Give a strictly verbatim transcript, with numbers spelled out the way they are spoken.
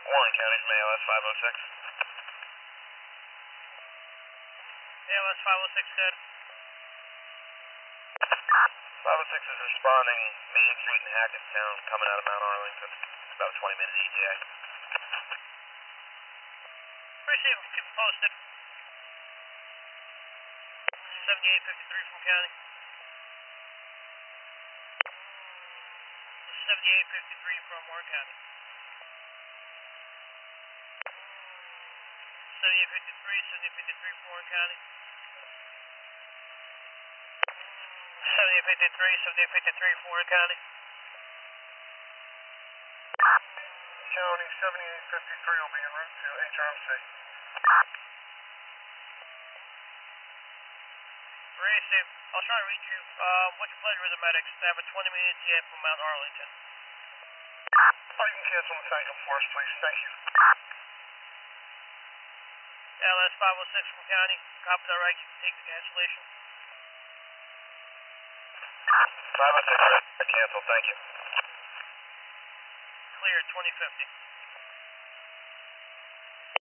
Warren County from A L S five oh six. A L S five oh six, good. five oh six is responding Main Street in Hackettstown, coming out of Mount Arlington. About a twenty minute E T A. Appreciate it, keep it posted. seventy-eight fifty-three from County. seventy-eight fifty-three from Warren County. seventy-eight fifty-three, seventy-eight fifty-three from Warren County. seventy-eight fifty-three, seventy-eight fifty-three from Warren County. County seventy-eight fifty-three will be en route to H R M C. Racy, I'll try to reach you. Uh, what's your pleasure with the medics? They have a twenty minute E T A from Mount Arlington. Oh, you can cancel the tank for us, please. Thank you. A L S five oh six from County. Copy that right, you can take the cancellation. five oh six, cancel, thank you. Clear, twenty fifty.